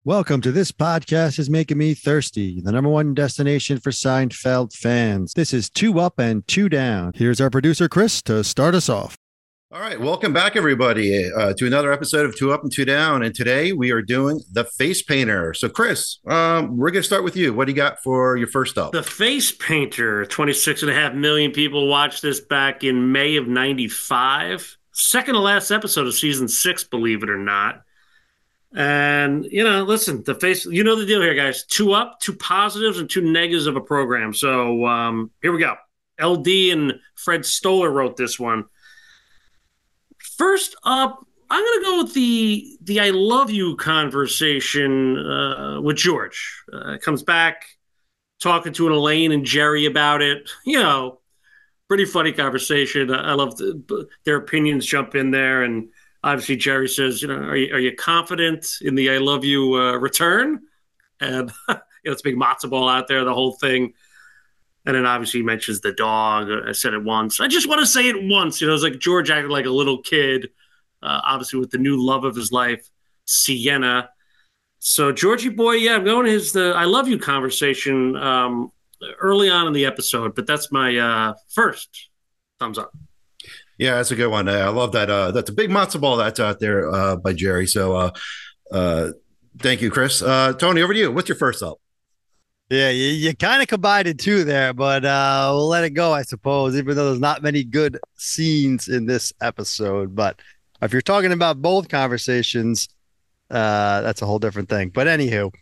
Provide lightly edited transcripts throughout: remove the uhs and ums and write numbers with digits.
Welcome to This Podcast is Making Me Thirsty, the number one destination for Seinfeld fans. This is Two Up and Two Down. Here's our producer, Chris, to start us off. All right, welcome back, everybody, to another episode of Two Up and Two Down. And today we are doing The Face Painter. So, Chris, we're going to start with you. What do you got for your first up? The Face Painter, 26.5 million people watched this back in May of 95. Second to last episode of season 6, believe it or not. And, listen, the face, you know the deal here, guys. Two up, two positives, and two negatives of a program. So here we go. LD and Fred Stoller wrote this one. First up, I'm going to go with the I love you conversation with George. Comes back talking to Elaine and Jerry about it. Pretty funny conversation. I love their opinions jump in there. And obviously Jerry says, are you confident in the I love you return? And it's a big matzo ball out there, the whole thing. And then obviously he mentions the dog. I said it once. I just want to say it once. It's like George acted like a little kid, obviously with the new love of his life, Sienna. So Georgie boy, yeah, I'm going to the I love you conversation early on in the episode, but that's my first thumbs up. Yeah, that's a good one. I love that. That's a big matzo ball that's out there by Jerry. So thank you, Chris. Tony, over to you. What's your first up? Yeah, you kind of combined it too there, but we'll let it go, I suppose, even though there's not many good scenes in this episode. But if you're talking about both conversations, that's a whole different thing. But anywho,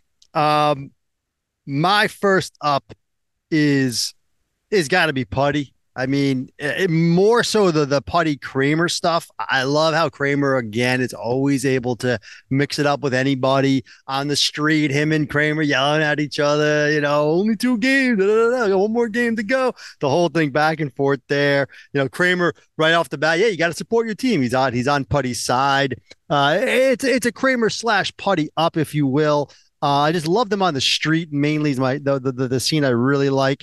my first up is got to be Putty. I mean, more so the Putty Kramer stuff. I love how Kramer, again, is always able to mix it up with anybody on the street. Him and Kramer yelling at each other, only 2 games, one more game to go. The whole thing back and forth there. Kramer right off the bat, yeah, you got to support your team. He's on Putty's side. It's a Kramer / Putty up, if you will. I just love them on the street. Mainly is the scene I really like.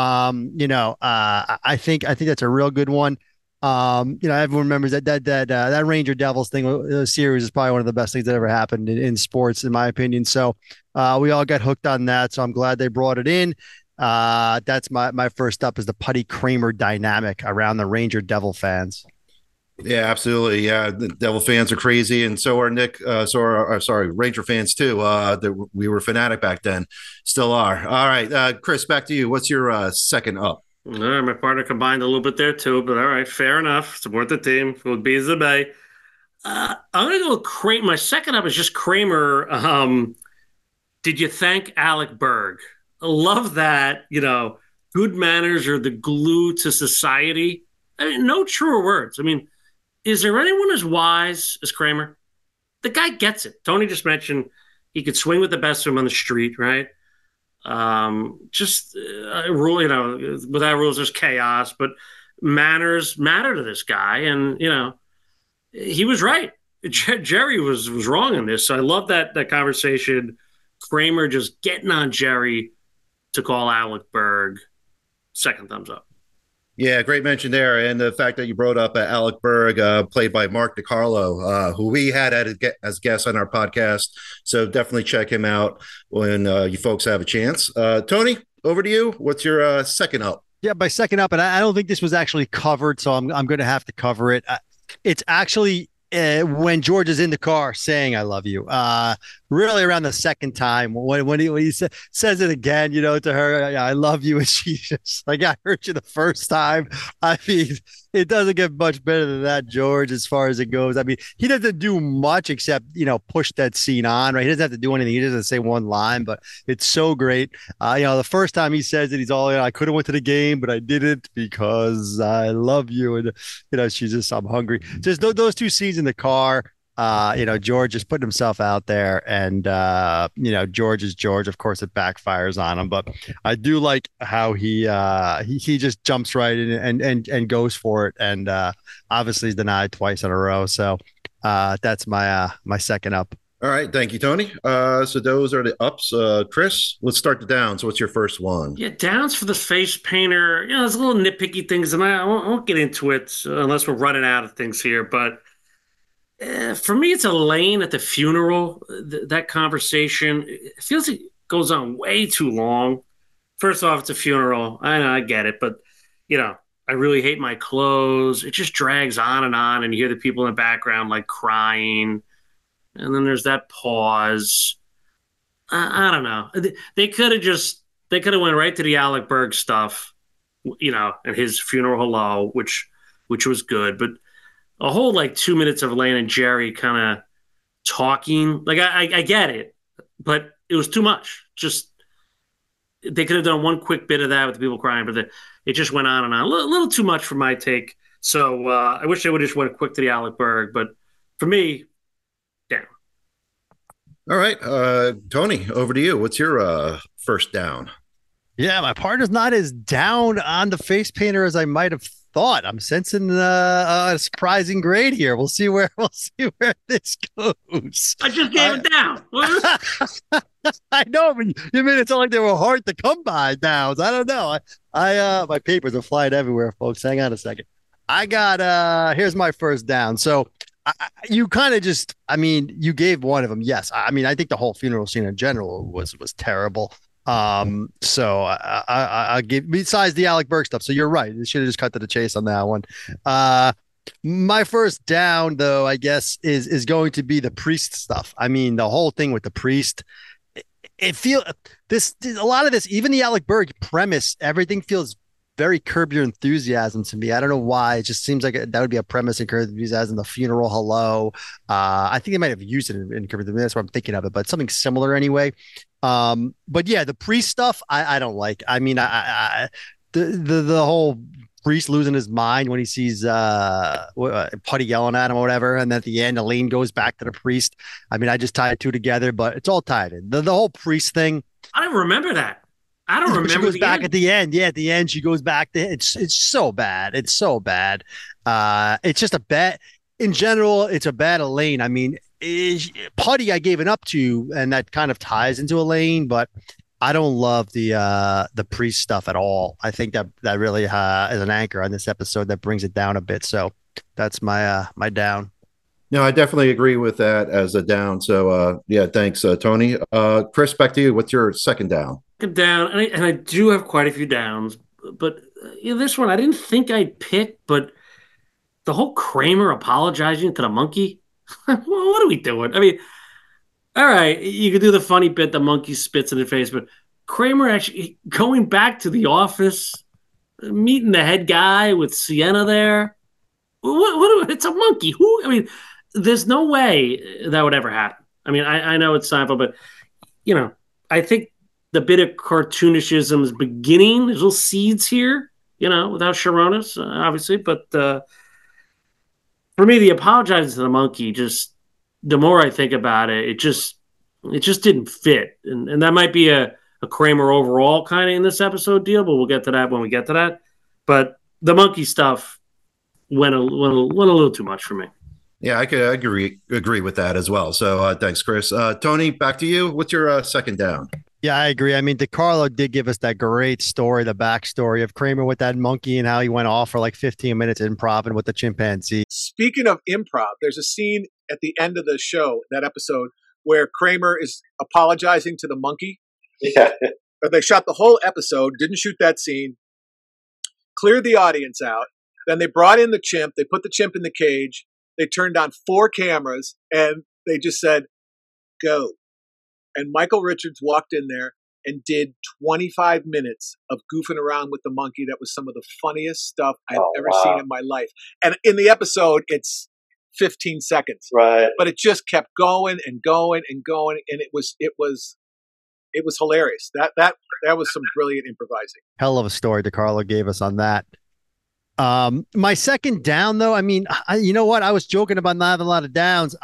I think that's a real good one. Everyone remembers that Ranger Devils thing series is probably one of the best things that ever happened in sports, in my opinion. So we all got hooked on that. So I'm glad they brought it in. That's my first up is the Putty Kramer dynamic around the Ranger Devil fans. Yeah, absolutely. Yeah, the Devil fans are crazy, and so are Ranger fans too. We were fanatic back then, still are. All right, Chris, back to you. What's your second up? All right, my partner combined a little bit there too, but all right, fair enough. Support the team. Will be the bay. I'm gonna go with Kramer. My second up is just Kramer. Did you thank Alec Berg? I love that. Good manners are the glue to society. I mean, no truer words. I mean, is there anyone as wise as Kramer? The guy gets it. Tony just mentioned he could swing with the best of them on the street, right? Rule, without rules, there's chaos, but manners matter to this guy. And, he was right. Jerry was wrong in this. So I love that conversation. Kramer just getting on Jerry to call Alec Berg. Second thumbs up. Yeah, great mention there. And the fact that you brought up Alec Berg, played by Mark DiCarlo, who we had as guests on our podcast. So definitely check him out when you folks have a chance. Tony, over to you. What's your second up? Yeah, my second up, and I don't think this was actually covered, so I'm going to have to cover it. It's actually when George is in the car saying "I love you." Really around the second time when he says it again, to her, "I love you," and she's just like, "I heard you the first time." I mean, it doesn't get much better than that, George, as far as it goes. I mean, he doesn't do much except push that scene on, right? He doesn't have to do anything. He doesn't say one line, but it's so great. The first time he says it, he's all, "I could have went to the game, but I didn't because I love you," and she's just, "I'm hungry." Just those two scenes in the car. George is putting himself out there, and George is George. Of course, it backfires on him, but I do like how he just jumps right in and goes for it, and obviously he's denied twice in a row. So that's my second up. All right, thank you, Tony. So those are the ups. Chris, let's start the downs. What's your first one? Yeah, downs for the face painter. There's a little nitpicky things, and I won't get into it unless we're running out of things here, but For me, it's Elaine at the funeral. That conversation, it feels like it goes on way too long. First off, it's a funeral. I know, I get it, but you know, I really hate my clothes. It just drags on, and you hear the people in the background like crying, and then there's that pause. I don't know. They could have went right to the Alec Berg stuff, and his funeral hello, which was good, but a whole like 2 minutes of Lane and Jerry kind of talking. Like I get it, but it was too much. Just they could have done one quick bit of that with the people crying, but it just went on and on. A little too much for my take. So I wish they would have just went quick to the Alec Berg. But for me, down. All right, Tony, over to you. What's your first down? Yeah, my partner's not as down on the face painter as I might have thought. I'm sensing a surprising grade here. We'll see where this goes. I just gave it down. I know, but you mean it's not like they were hard to come by downs. I don't know. I my papers are flying everywhere, folks. Hang on a second. I got here's my first down. So you kind of just, I mean, you gave one of them. Yes. I mean, I think the whole funeral scene in general was terrible. So I give, besides the Alec Berg stuff. So you're right. You should have just cut to the chase on that one. My first down, though, I guess, is going to be the priest stuff. I mean, the whole thing with the priest. It feel this a lot of this, even the Alec Berg premise, everything feels very Curb Your Enthusiasm to me. I don't know why. It just seems like that would be a premise in Curb Your Enthusiasm. The funeral hello. I think they might have used it in Curb Your Enthusiasm. That's what I'm thinking of it, but something similar anyway. But yeah, the priest stuff, I don't like. I mean, the whole priest losing his mind when he sees Putty yelling at him or whatever, and then at the end, Elaine goes back to the priest. I mean, I just tied two together, but it's all tied in. The whole priest thing. I don't remember that. I don't remember. She goes back at the end. Yeah, at the end, she goes back to it's so bad. It's so bad. It's just a bad. In general, it's a bad Elaine. I mean, Putty, I gave it up to, and that kind of ties into Elaine, but I don't love the priest stuff at all. I think that really is an anchor on this episode that brings it down a bit. So that's my my down. No, I definitely agree with that as a down. So yeah, thanks, Tony. Chris, back to you. What's your second down? Down, and I do have quite a few downs, but this one I didn't think I'd pick, but the whole Kramer apologizing to the monkey. What are we doing? I mean, all right, you could do the funny bit, the monkey spits in the face, but Kramer actually going back to the office, meeting the head guy with Sienna there. It's a monkey. Who? I mean, there's no way that would ever happen. I mean, I know it's Seinfeld, but I think the bit of cartoonishism is beginning. There's little seeds here, without Sharonis, obviously. But for me, the apologizing to the monkey, just the more I think about it, it just didn't fit. And that might be a Kramer overall kind of in this episode deal, but we'll get to that when we get to that. But the monkey stuff went a little too much for me. Yeah, I could agree with that as well. So thanks, Chris. Tony, back to you. What's your second down? Yeah, I agree. I mean, DeCarlo did give us that great story, the backstory of Kramer with that monkey and how he went off for like 15 minutes improv with the chimpanzee. Speaking of improv, there's a scene at the end of the show, that episode, where Kramer is apologizing to the monkey. Yeah. They shot the whole episode, didn't shoot that scene, cleared the audience out. Then they brought in the chimp. They put the chimp in the cage. They turned on 4 cameras, and they just said, go. And Michael Richards walked in there and did 25 minutes of goofing around with the monkey. That was some of the funniest stuff I've ever seen in my life. And in the episode, it's 15 seconds. Right. But it just kept going and going and going. And it was hilarious. That was some brilliant improvising. Hell of a story DeCarlo gave us on that. My second down, though, I mean, you know what? I was joking about not having a lot of downs.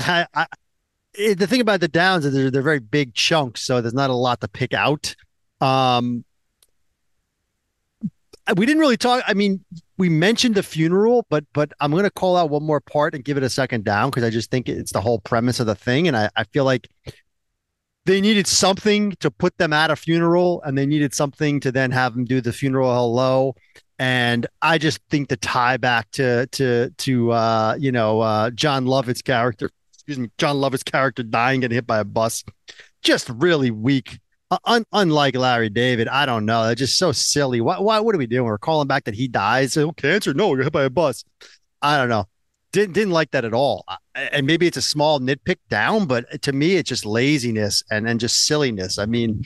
The thing about the downs is they're very big chunks, so there's not a lot to pick out. We didn't really talk. I mean, we mentioned the funeral, but I'm going to call out one more part and give it a second down because I just think it's the whole premise of the thing, and I feel like they needed something to put them at a funeral, and they needed something to then have them do the funeral hello. And I just think the tie back to John Lovett's character, excuse me, John Lovett's character dying, getting hit by a bus, just really weak. Unlike Larry David, I don't know. They're just so silly. What are we doing? We're calling back that he dies. Oh, cancer? No, you're hit by a bus. I don't know. Didn't like that at all. And maybe it's a small nitpick down, but to me, it's just laziness and just silliness. I mean,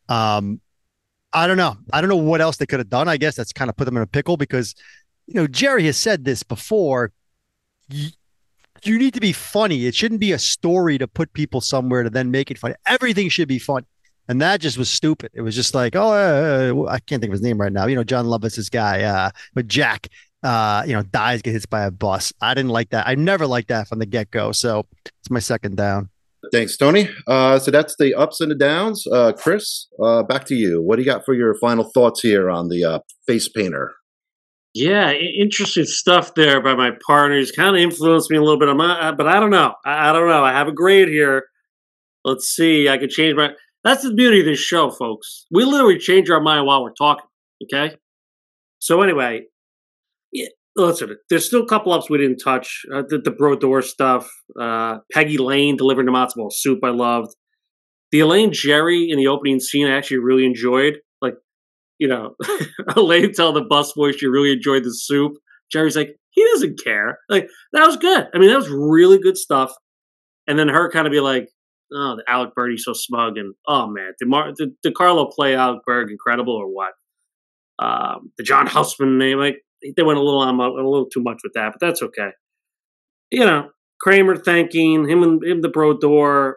I don't know. I don't know what else they could have done. I guess that's kind of put them in a pickle because, Jerry has said this before. You need to be funny. It shouldn't be a story to put people somewhere to then make it funny. Everything should be fun. And that just was stupid. It was just like, I can't think of his name right now. John Lovitz, this guy, but Jack, dies, get hit by a bus. I didn't like that. I never liked that from the get-go. So it's my second down. Thanks, Tony. So that's the ups and the downs. Chris, back to you. What do you got for your final thoughts here on the face painter? Yeah, interesting stuff there by my partners. Kind of influenced me a little bit on but I don't know. I don't know. I have a grade here. Let's see. I could change my. That's the beauty of this show, folks. We literally change our mind while we're talking. Okay. So anyway, yeah. Listen, there's still a couple ups we didn't touch. The Brodeur stuff. Peggy Lane delivering the matzo ball soup. I loved the Elaine Jerry in the opening scene. I actually really enjoyed. Like, Elaine tell the busboy she really enjoyed the soup. Jerry's like, he doesn't care. Like, that was good. I mean, that was really good stuff. And then her kind of be like, oh, the Alec Berg, he's so smug. And, oh, man, did Carlo play Alec Berg incredible or what? The John Houseman name, like, they went a little too much with that, but that's okay. Kramer thanking him the Brodeur.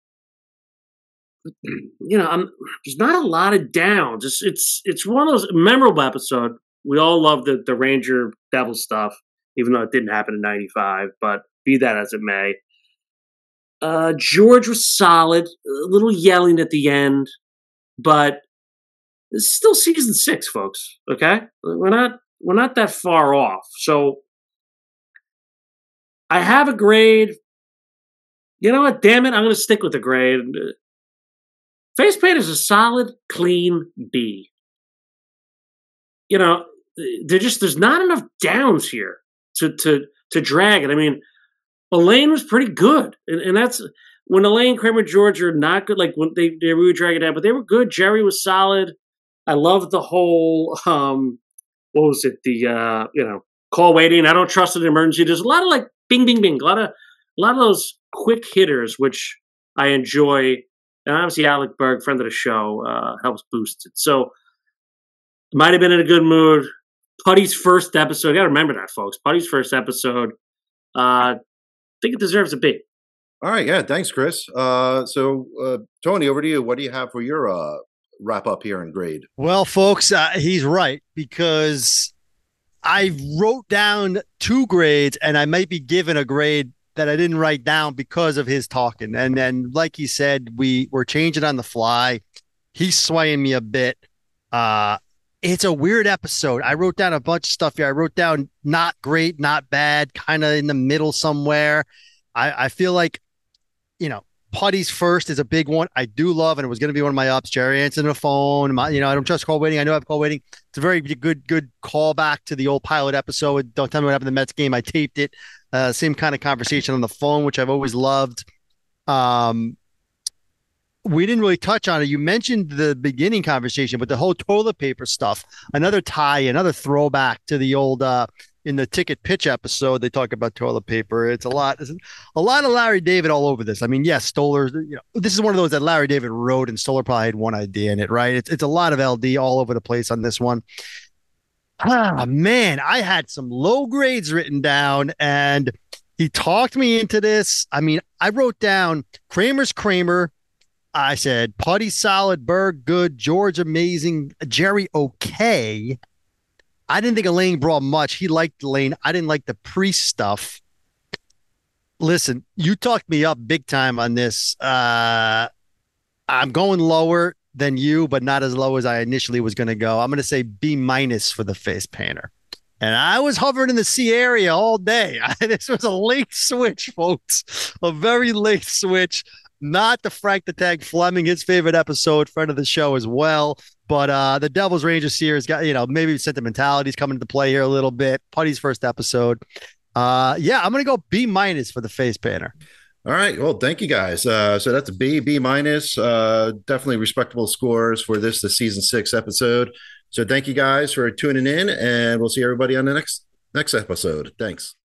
There's not a lot of downs. It's one of those memorable episodes. We all love the Ranger Devil stuff, even though it didn't happen in '95. But be that as it may, George was solid. A little yelling at the end, but it's still season 6, folks. Okay, we're not that far off. So I have a grade. You know what? Damn it, I'm going to stick with the grade. Face paint is a solid, clean B. There's not enough downs here to drag it. I mean, Elaine was pretty good, and that's when Elaine, Kramer, George are not good. Like when they really drag it down, but they were good. Jerry was solid. I loved the whole what was it? The call waiting. I don't trust an emergency. There's a lot of like bing, bing, bing. A lot of those quick hitters, which I enjoy. And obviously, Alec Berg, friend of the show, helps boost it. So, might have been in a good mood. Putty's first episode. You got to remember that, folks. Putty's first episode. I think it deserves a B. All right. Yeah. Thanks, Chris. So, Tony, over to you. What do you have for your wrap up here in grade? Well, folks, he's right because I wrote down 2 grades and I might be given a grade that I didn't write down because of his talking. And then, like he said, we were changing on the fly. He's swaying me a bit. It's a weird episode. I wrote down a bunch of stuff here. I wrote down not great, not bad, kind of in the middle somewhere. I feel like, Putty's first is a big one. I do love, and it was going to be one of my ups. Jerry answering the phone. I don't trust call waiting. I know I have call waiting. It's a very good callback to the old pilot episode. Don't tell me what happened in the Mets game. I taped it. Same kind of conversation on the phone, which I've always loved. We didn't really touch on it. You mentioned the beginning conversation, but the whole toilet paper stuff, another tie, another throwback to the old, in the ticket pitch episode, they talk about toilet paper. It's a lot of Larry David all over this. I mean, yes, Stoller, this is one of those that Larry David wrote and Stoller probably had one idea in it, right? It's a lot of LD all over the place on this one. Man, I had some low grades written down and he talked me into this. I mean, I wrote down Kramer's Kramer. I said Putty solid, Berg good, George amazing, Jerry okay. I didn't think Elaine brought much. He liked Elaine. I didn't like the priest stuff. Listen, you talked me up big time on this. I'm going lower than you, but not as low as I initially was going to go. I'm going to say B- for the face painter. And I was hovering in the C area all day. This was a late switch, folks. A very late switch. Not the Frank the Tank Fleming, his favorite episode, friend of the show as well. But the Devils Rangers series got, maybe sentimentality's coming into play here a little bit. Putty's first episode. Yeah, I'm gonna go B minus for the face painter. All right. Well, thank you guys. So that's a B minus. Definitely respectable scores for the season 6 episode. So thank you guys for tuning in, and we'll see everybody on the next episode. Thanks.